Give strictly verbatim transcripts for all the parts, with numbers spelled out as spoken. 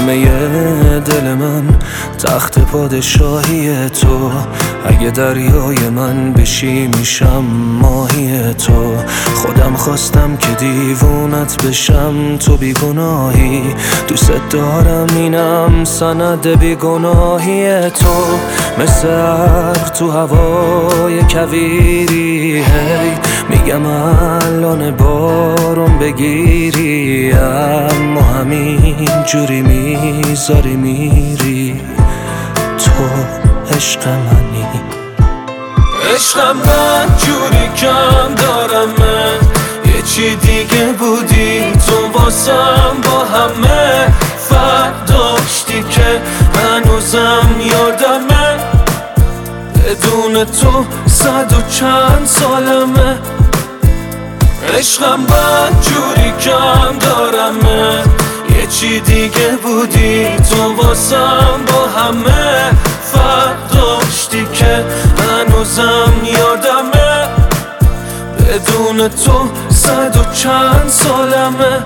همه دل من تخت پادشاهی تو. اگه دریای من بشی میشم ماهی تو. خودم خواستم که دیوونت بشم، تو بیگناهی. دوست دارم اینم سند بیگناهی تو. مثل ابر تو هوای کویری، هی میگم الان بارون بگیری، اما همین جوری میذاری میری. تو عشق منی. عشقم من جوری کم دارمه، یه چی دیگه بودی تو واسم. با همه فرق داشتی که هنوزم یادمه. بدون تو صد و چند سالمه. عشقم من جوری کم دارمه، یه چی دیگه بودی تو واسم. با همه فرق داشتی که هنوزم یادمه. بدون تو صد و چند سالمه.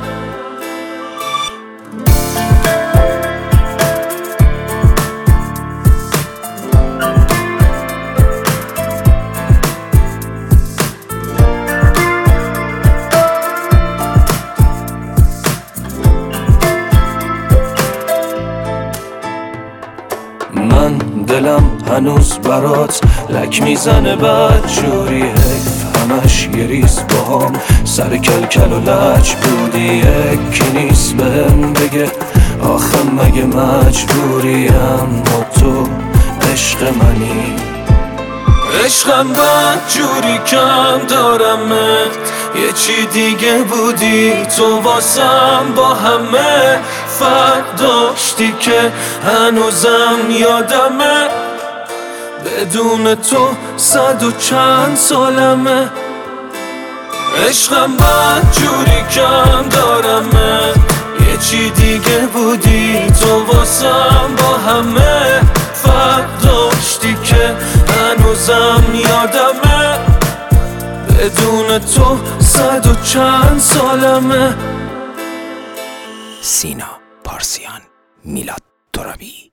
من دلم هنوز برات لک میزنه بدجوری، حیف همش یه ریز باهام سر کلکل و لج بودی. یکی نیست بهم بگه آخه مگه مجبوری، اما تو عشق منی. عشقم بدجوری کم دارمت، یه چی دیگه بودی تو واسم. با همه فرق داشتی که هنوزم یادمه. بدون تو صد و چند سالمه. عشقم بدجوری کم دارمت، یه چی دیگه بودی تو واسم. با همه فرق داشتی که هنوزم یادمه. بدون تو صد و چند سالمه. سینا پارسیان، میلاد ترابی.